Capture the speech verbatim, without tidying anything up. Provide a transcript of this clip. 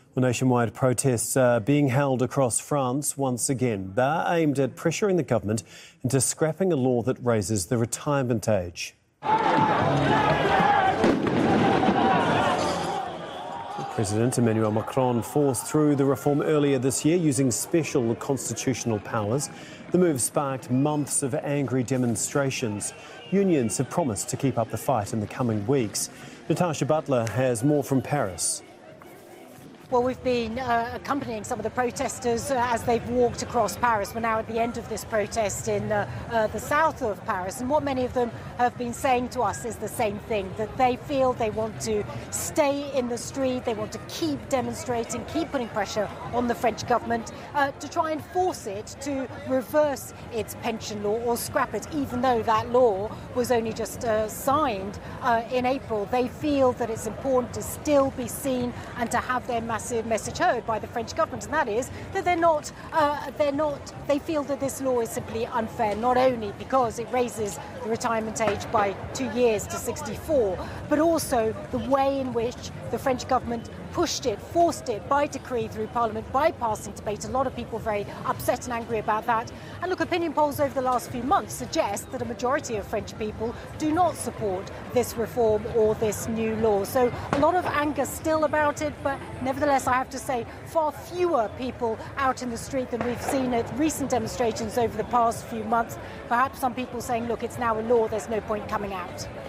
Well, nationwide protests are being held across France once again. They're aimed at pressuring the government into scrapping a law that raises the retirement age. President Emmanuel Macron forced through the reform earlier this year using special constitutional powers. The move sparked months of angry demonstrations. Unions have promised to keep up the fight in the coming weeks. Natasha Butler has more from Paris. Well, we've been uh, accompanying some of the protesters uh, as they've walked across Paris. We're now at the end of this protest in uh, uh, the south of Paris. And what many of them have been saying to us is the same thing, that they feel they want to stay in the street, they want to keep demonstrating, keep putting pressure on the French government uh, to try and force it to reverse its pension law or scrap it, even though that law was only just uh, signed uh, in April. They feel that it's important to still be seen and to have their massive message heard by the French government, and that is that they're not, uh, they're not, they feel that this law is simply unfair, not only because it raises the retirement age by two years to sixty-four, but also the way in which the French government pushed it, forced it by decree through Parliament, bypassing debate. A lot of people very upset and angry about that. And look, opinion polls over the last few months suggest that a majority of French people do not support this reform or this new law. So a lot of anger still about it, but nevertheless, I have to say, far fewer people out in the street than we've seen at recent demonstrations over the past few months. Perhaps some people saying, look, it's now a law, there's no point coming out.